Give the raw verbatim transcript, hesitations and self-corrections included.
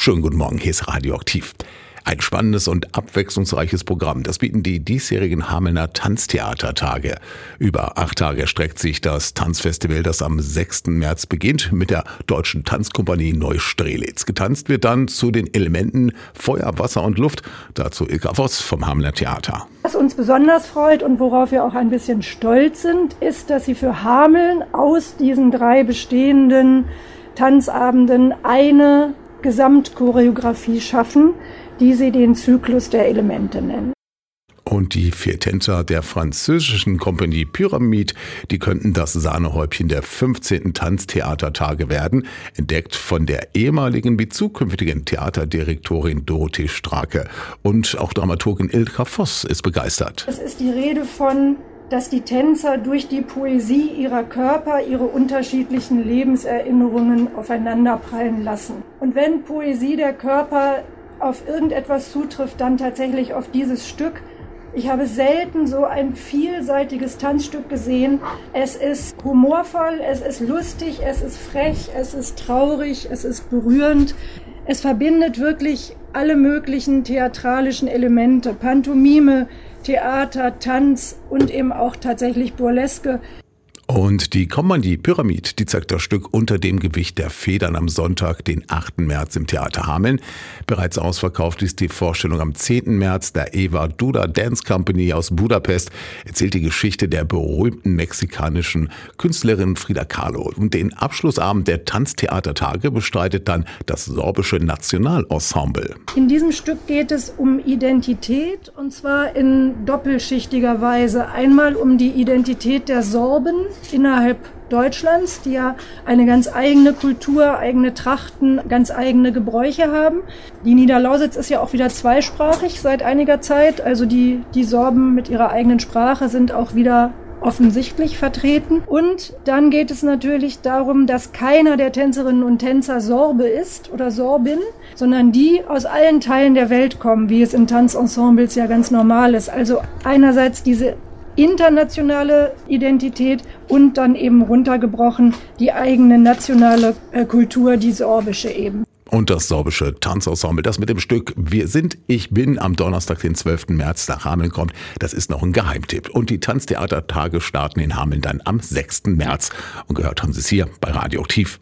Schönen guten Morgen, hier ist Radioaktiv. Ein spannendes und abwechslungsreiches Programm, das bieten die diesjährigen Hamelner Tanztheatertage. Über acht Tage erstreckt sich das Tanzfestival, das am sechsten März beginnt, mit der Deutschen Tanzkompanie Neustrelitz. Getanzt wird dann zu den Elementen Feuer, Wasser und Luft. Dazu Ilka Voss vom Hamelner Theater. Was uns besonders freut und worauf wir auch ein bisschen stolz sind, ist, dass sie für Hameln aus diesen drei bestehenden Tanzabenden eine Gesamtchoreografie schaffen, die sie den Zyklus der Elemente nennen. Und die vier Tänzer der französischen Kompanie Pyramide, die könnten das Sahnehäubchen der fünfzehnten Tanztheatertage werden, entdeckt von der ehemaligen wie zukünftigen Theaterdirektorin Dorothee Strake. Und auch Dramaturgin Ilka Voss ist begeistert. Es ist die Rede von, dass die Tänzer durch die Poesie ihrer Körper ihre unterschiedlichen Lebenserinnerungen aufeinanderprallen lassen. Und wenn Poesie der Körper auf irgendetwas zutrifft, dann tatsächlich auf dieses Stück. Ich habe selten so ein vielseitiges Tanzstück gesehen. Es ist humorvoll, es ist lustig, es ist frech, es ist traurig, es ist berührend. Es verbindet wirklich alle möglichen theatralischen Elemente, Pantomime, Theater, Tanz und eben auch tatsächlich Burleske. Und die Kompanie Pyramide, die zeigt das Stück Unter dem Gewicht der Federn am Sonntag, den achten März im Theater Hameln. Bereits ausverkauft ist die Vorstellung am zehnten März. Der Eva Duda Dance Company aus Budapest erzählt die Geschichte der berühmten mexikanischen Künstlerin Frida Kahlo. Und den Abschlussabend der Tanztheatertage bestreitet dann das sorbische Nationalensemble. In diesem Stück geht es um Identität, und zwar in doppelschichtiger Weise. Einmal um die Identität der Sorben innerhalb Deutschlands, die ja eine ganz eigene Kultur, eigene Trachten, ganz eigene Gebräuche haben. Die Niederlausitz ist ja auch wieder zweisprachig seit einiger Zeit. Also die, die Sorben mit ihrer eigenen Sprache sind auch wieder offensichtlich vertreten. Und dann geht es natürlich darum, dass keiner der Tänzerinnen und Tänzer Sorbe ist oder Sorbin, sondern die aus allen Teilen der Welt kommen, wie es in Tanzensembles ja ganz normal ist. Also einerseits diese internationale Identität und dann eben runtergebrochen die eigene nationale äh, Kultur, die sorbische eben. Und das sorbische Tanzensemble, das mit dem Stück Wir sind, ich bin am Donnerstag, den zwölften März nach Hameln kommt, das ist noch ein Geheimtipp. Und die Tanztheatertage starten in Hameln dann am sechsten März. Und gehört haben Sie es hier bei Radioaktiv.